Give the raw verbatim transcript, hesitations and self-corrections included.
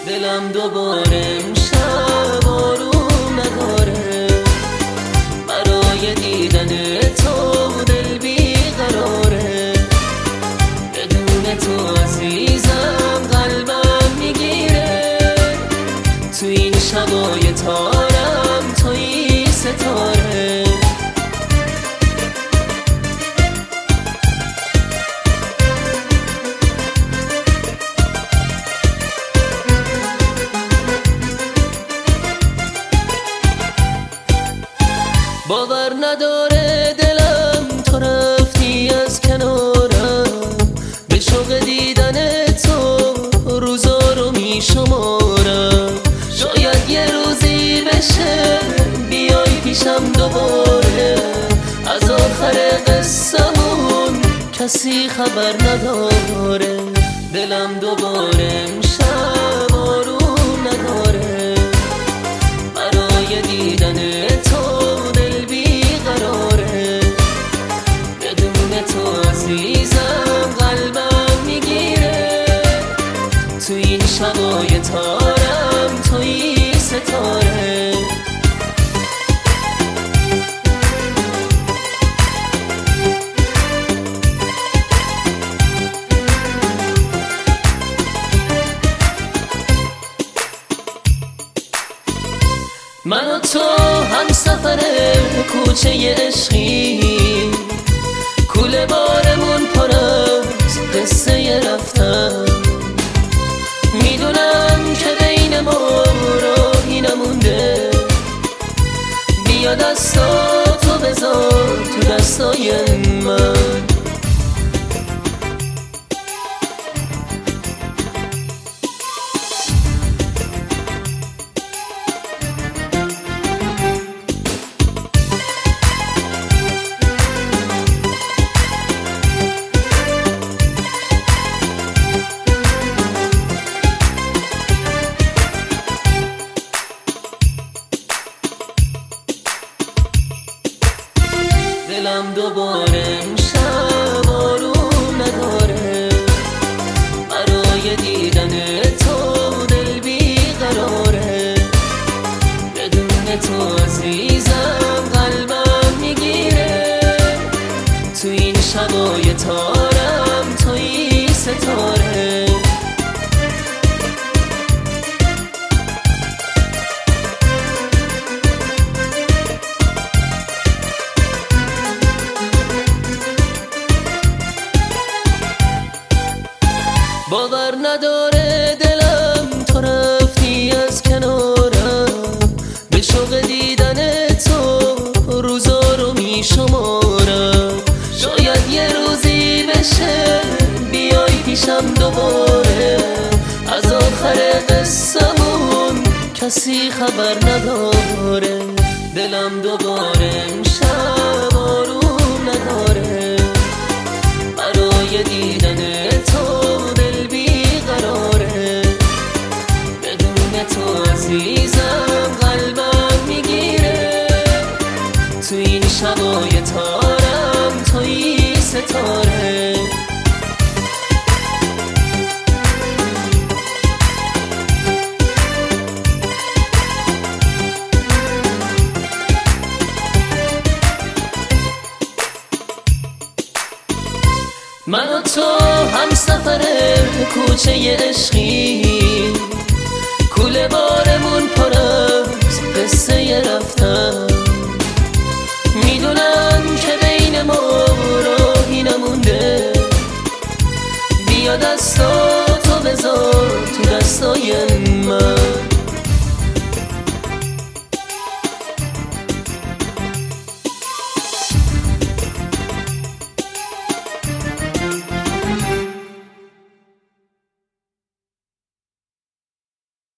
دلم دوباره امشب آروم نداره، برای دیدن تو دل بیقراره. بدون تو عزیزم قلبم میگیره، تو این شبای تارم توی ستاره. باور نداره دلم تو رفتی از کنارم، به شوق دیدن تو روزا رو می شمارم. شاید یه روزی بشه بیای پیشم دوباره، از آخر قصه‌مون کسی خبر نداره. دلم دوباره امشب آروم نداره، برای دیدن تو تو این شبای تارم توی ستاره. من و تو هم سفر کوچه عشقی، کوله بارمون پر از قصه رفتن. میدونم که بین ما راهی نمونده، بیا دستاتو بذار تو دستای من. دلم دوباره امشب آروم نداره، برای دیدن تو دل بیقراره. بدون تو عزیزم قلبم میگیره، تو این شبای تارم توی ستاره. باور نداره دلم تو رفتی از کنارم، به شوق دیدن تو روزا رو می شمارم. شاید یه روزی بشه بیای پیشم دوباره، از آخر قصه‌مون کسی خبر نداره. دلم دوباره امشب آروم نداره، برای دیدن تو تو عزیزم قلبم میگیره، تو این شبای تارم توی ستاره. من و تو هم سفر کوچه عشقی، کوله بارمون پر از قصه رفتن. میدونم که بین ما راهی نمونده، بیا دستاتو بذار تو دستای من.